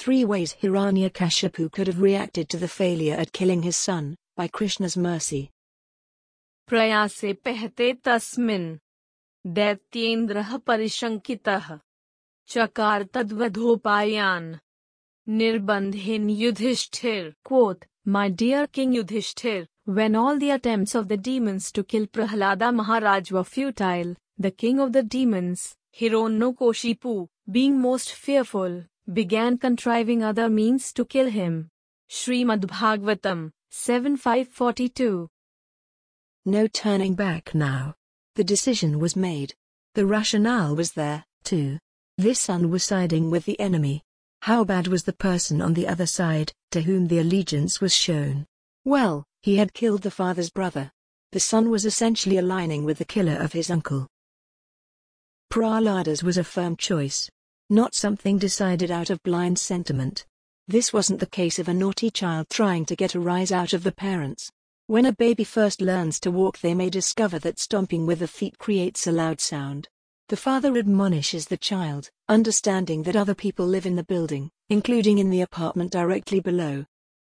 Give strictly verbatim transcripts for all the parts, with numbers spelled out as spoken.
Three ways Hiranyakashipu could have reacted to the failure at killing his son, by Krishna's mercy. प्रयासे पहते तस्मिन् दैत्येन्द्रः परिशंकितः चकार तद्वधोपायान् Nirbandhin Yudhishthir. Quote, My dear King Yudhishthir, when all the attempts of the demons to kill Prahlada Maharaj were futile, the king of the demons, Hiranyakashipu, being most fearful, began contriving other means to kill him. Srimad Bhagavatam, seven five forty-two. No turning back now. The decision was made. The rationale was there, too. This son was siding with the enemy. How bad was the person on the other side, to whom the allegiance was shown? Well, he had killed the father's brother. The son was essentially aligning with the killer of his uncle. Prahlada's was a firm choice. Not something decided out of blind sentiment. This wasn't the case of a naughty child trying to get a rise out of the parents. When a baby first learns to walk, they may discover that stomping with the feet creates a loud sound. The father admonishes the child, understanding that other people live in the building, including in the apartment directly below.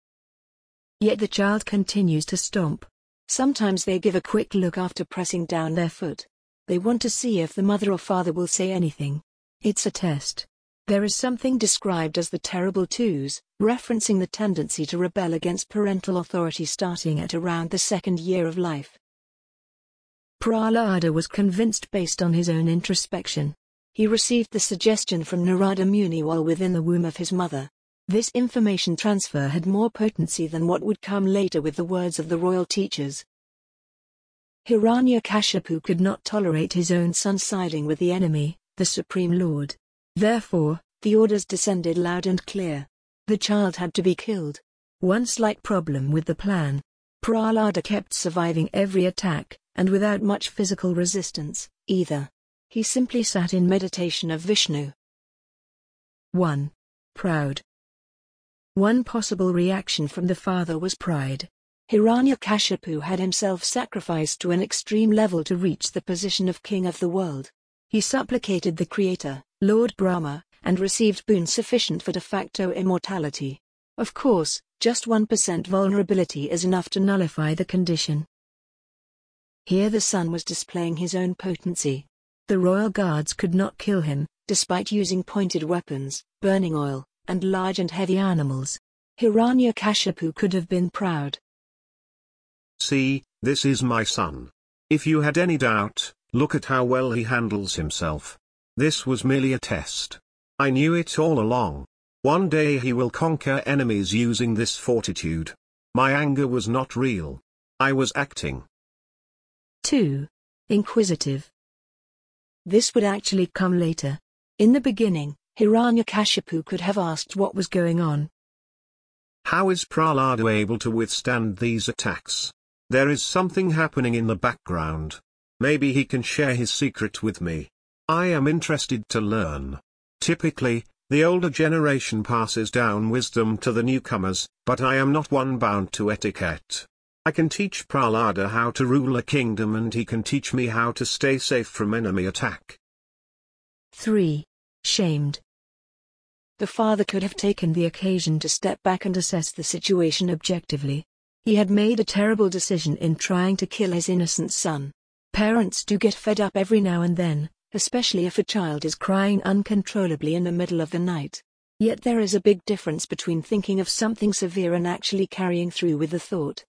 Yet the child continues to stomp. Sometimes they give a quick look after pressing down their foot. They want to see if the mother or father will say anything. It's a test. There is something described as the terrible twos, referencing the tendency to rebel against parental authority starting at around the second year of life. Prahlada was convinced based on his own introspection. He received the suggestion from Narada Muni while within the womb of his mother. This information transfer had more potency than what would come later with the words of the royal teachers. Hiranyakashipu could not tolerate his own son siding with the enemy, the Supreme Lord. Therefore, the orders descended loud and clear. The child had to be killed. One slight problem with the plan. Prahlada kept surviving every attack, and without much physical resistance, either. He simply sat in meditation of Vishnu. one. Proud. One possible reaction from the father was pride. Hiranyakashipu had himself sacrificed to an extreme level to reach the position of king of the world. He supplicated the Creator, Lord Brahma, and received boon sufficient for de facto immortality. Of course, just one percent vulnerability is enough to nullify the condition. Here the son was displaying his own potency. The royal guards could not kill him, despite using pointed weapons, burning oil, and large and heavy animals. Hiranyakashipu could have been proud. See, this is my son. If you had any doubt, look at how well he handles himself. This was merely a test. I knew it all along. One day he will conquer enemies using this fortitude. My anger was not real. I was acting. two. Inquisitive. This would actually come later. In the beginning, Hiranyakashipu could have asked what was going on. How is Prahlada able to withstand these attacks? There is something happening in the background. Maybe he can share his secret with me. I am interested to learn. Typically, the older generation passes down wisdom to the newcomers, but I am not one bound to etiquette. I can teach Prahlada how to rule a kingdom and he can teach me how to stay safe from enemy attack. three. Shamed. The father could have taken the occasion to step back and assess the situation objectively. He had made a terrible decision in trying to kill his innocent son. Parents do get fed up every now and then, especially if a child is crying uncontrollably in the middle of the night. Yet there is a big difference between thinking of something severe and actually carrying through with the thought.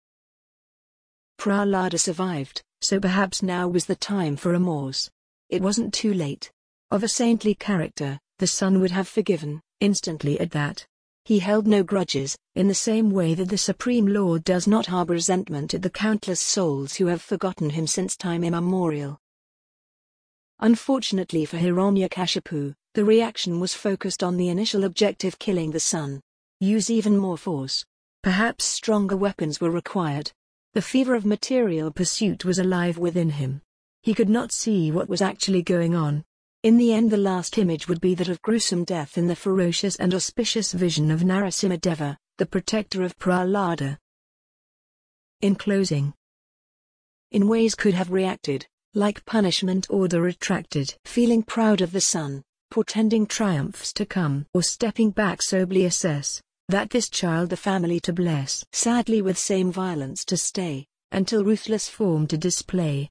Prahlada survived, so perhaps now was the time for remorse. It wasn't too late. Of a saintly character, the son would have forgiven, instantly at that. He held no grudges, in the same way that the Supreme Lord does not harbor resentment at the countless souls who have forgotten him since time immemorial. Unfortunately for Hiranyakashipu, the reaction was focused on the initial objective, killing the son. Use even more force. Perhaps stronger weapons were required. The fever of material pursuit was alive within him. He could not see what was actually going on. In the end, the last image would be that of gruesome death in the ferocious and auspicious vision of Narasimhadeva, the protector of Prahlada. In closing, in ways could have reacted, like punishment order retracted, feeling proud of the son, portending triumphs to come, or stepping back soberly assess, that this child the family to bless. Sadly with same violence to stay, until ruthless form to display,